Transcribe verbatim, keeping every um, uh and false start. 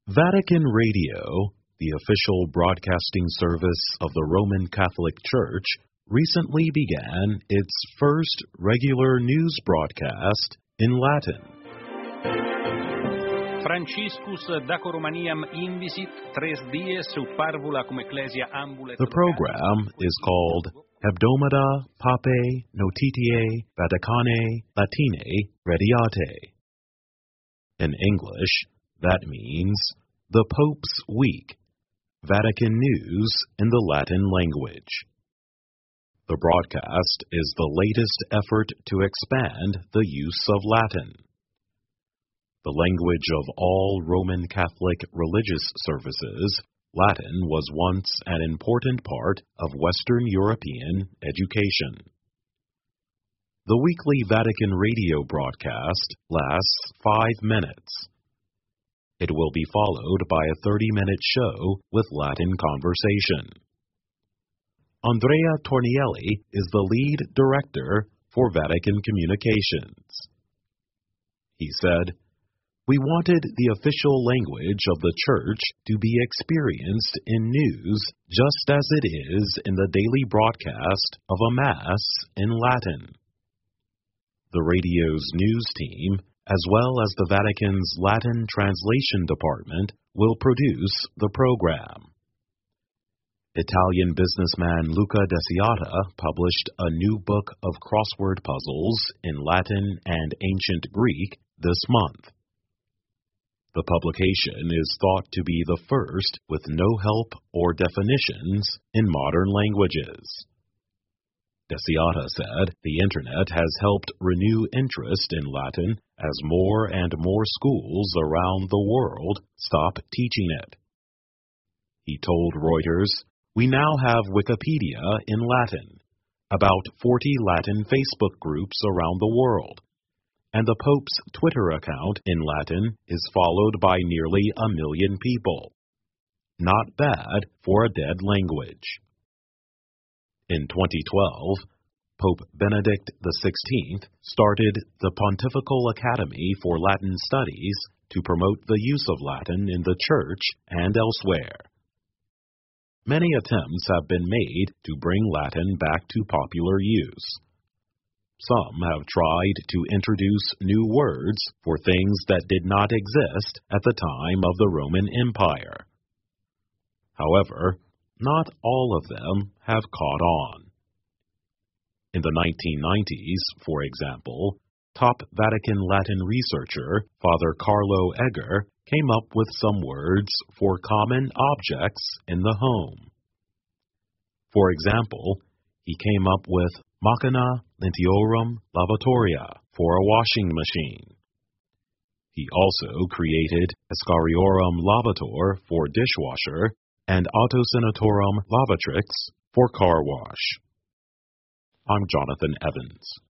Vatican Radio, the official broadcasting service of the Roman Catholic Church, recently began its first regular news broadcast in Latin. Franciscus Daco Romaniam invisit tres dies su parvula cum ecclesia ambulet. The program is called Hebdomada Papae Notitiae Vaticanae Latinae Radiate. In English, that means the Pope's Week, Vatican News in the Latin language. The broadcast is the latest effort to expand the use of Latin. The language of all Roman Catholic religious services, Latin was once an important part of Western European education. The weekly Vatican Radio broadcast lasts five minutes. It will be followed by a thirty-minute show with Latin conversation. Andrea Tornielli is the lead director for Vatican Communications. He said, "We wanted the official language of the Church to be experienced in news just as it is in the daily broadcast of a Mass in Latin." The radio's news team, as well as the Vatican's Latin translation department, will produce the program. Italian businessman Luca Desiata published a new book of crossword puzzles in Latin and Ancient Greek this month. The publication is thought to be the first with no help or definitions in modern languages. Desiata said the Internet has helped renew interest in Latin as more and more schools around the world stop teaching it. He told Reuters, "We now have Wikipedia in Latin, about forty Latin Facebook groups around the world, and the Pope's Twitter account in Latin is followed by nearly a million people. Not bad for a dead language." In twenty twelve, Pope Benedict the sixteenth started the Pontifical Academy for Latin Studies to promote the use of Latin in the Church and elsewhere. Many attempts have been made to bring Latin back to popular use. Some have tried to introduce new words for things that did not exist at the time of the Roman Empire. However, not all of them have caught on. In the nineteen nineties, for example, top Vatican Latin researcher Father Carlo Egger came up with some words for common objects in the home. For example, he came up with machina lentiorum lavatoria for a washing machine. He also created escariorum lavator for dishwasher and autocinatorum lavatrix for car wash. I'm Jonathan Evans.